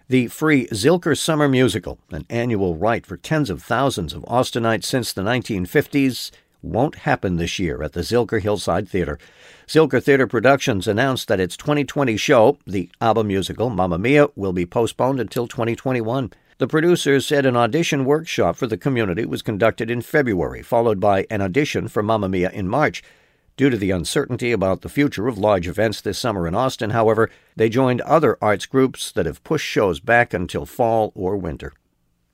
The free Zilker Summer Musical, an annual rite for tens of thousands of Austinites since the 1950s, won't happen this year at the Zilker Hillside Theater. Zilker Theater Productions announced that its 2020 show, the ABBA musical Mamma Mia, will be postponed until 2021. The producers said an audition workshop for the community was conducted in February, followed by an audition for Mamma Mia in March. Due to the uncertainty about the future of large events this summer in Austin, however, they joined other arts groups that have pushed shows back until fall or winter.